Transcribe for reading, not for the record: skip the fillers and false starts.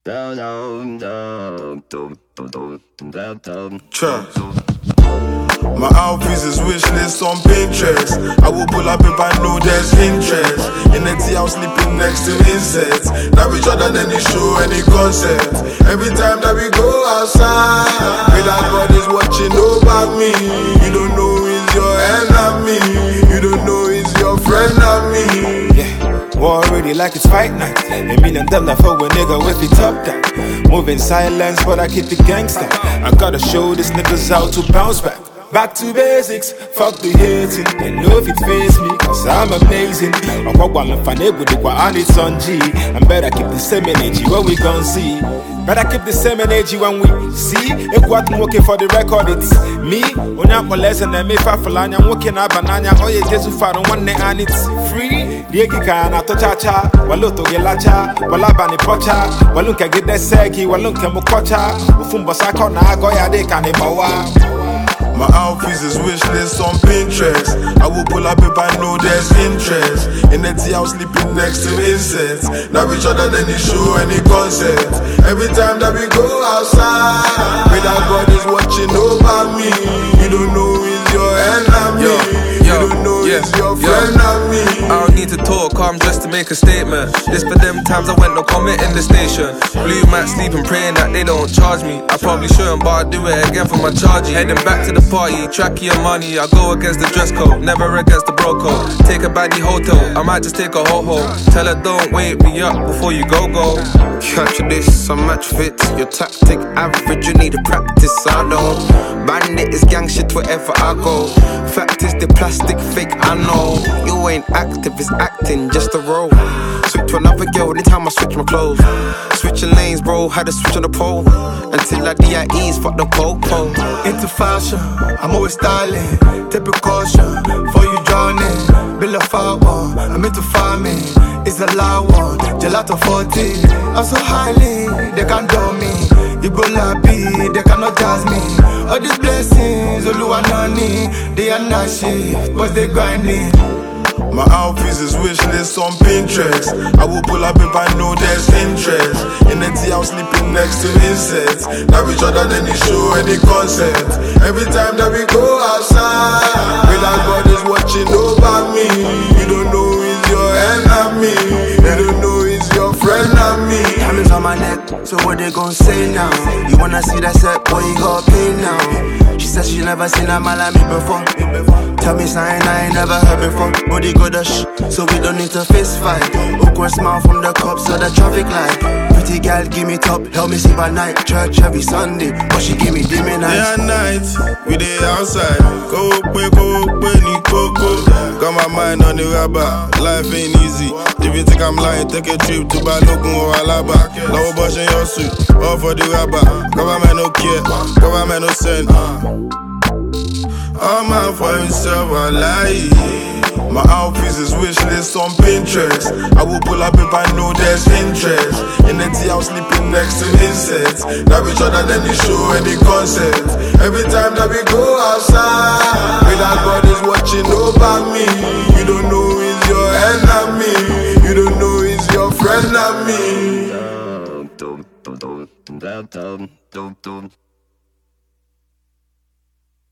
Trust. My outfits is wish list on Pinterest. I will pull up if I know there's interest. In the tea house sleeping next to insects. Now we other than the show any concept. Every time that we go outside, with our God is watching over me. You don't know it's your enemy. You don't know it's your friend and me. Yeah, war already like it's fight night. And me and them that for a nigga with the top down. Moving silence, but I keep the gangster. I gotta show these niggas how to bounce back. Back to basics, fuck the hating. They know if it face me, cause I'm amazing. I'm I need some G. And better keep the same energy when we gon' see. Better keep the same energy when we see. If what I'm working for the record, it's me. When I'm molesting them, if I fall I'm working at banana. Oh yeah, just far on one and it's free. Diegi kana to cha-cha, waluto gelacha, walabani pocha, walunka get that seki, walunka mukocha, ufumbo sako na goya de kanibawa. My outfits is wish list on Pinterest. I will pull up if I know there's interest. In the tea house sleeping next to insects. Now we other than the show any concept. Every time that we go outside, with our God is watching over me. You don't know it's your enemy. You don't know it's your friend and me. I don't need to talk, I'm just to make a statement. This for them times I went no comment in the station. Blue mat sleeping, praying that they don't charge me. I probably shouldn't, but I do it again for my charging. Heading back to the party, track your money. I go against the dress code, never against the bro code. Take a baddie hotel, I might just take a ho-ho. Tell her don't wake me up before you go. Capture this, I match fits. Your tactic average, you need to practice. I know bandit is gang shit wherever I go. Fact is the plastic fake, I know. You ain't active, it's acting, just a role. Switch to another girl anytime I switch my clothes. Switching lanes, bro, had to switch on the pole. Until I DIEs, fuck the popo. Into fashion, I'm always styling. Take precaution, before you drowning. Build a fire one, I'm into farming. It's a loud one, gelato 40. I'm so highly, they can't do me. You go happy, they cannot judge me. All these blessings, Oluwanani. They are not shit, but they grinding. My outfits is wish list on Pinterest. I will pull up if I know there's interest. In the tea house sleeping next to insects. Now we other than the show any concept. Every time that we go outside, with our God is watching over me. You don't know it's your enemy. You don't know it's your friend and me. Diamonds on my neck, so what they gon' say now? You wanna see that set, boy, you got pay now. She said she never seen a man like me before. Tell me something I ain't never heard before. Body go dash, so we don't need to fist fight. Awkward smile from the cops or the traffic light. Pretty girl, give me top, help me sleep at night. Church every Sunday, but she give me dimming Day eyes. and night, we dey outside. Go, ni coco. Got my mind on the rubber, life ain't easy. If you think I'm lying, take a trip to Balogun or Alaba. Now bush in your suit, all for the rubber. Government no care, government no send. All man for himself, I lie. My outfits is wish list on Pinterest. I will pull up if I know there's interest. In the tea house sleeping next to insects. Now we other than the show any concept. Every time that we go outside, with our God is watching over me. You don't know it's your enemy. You don't know it's your friend and me.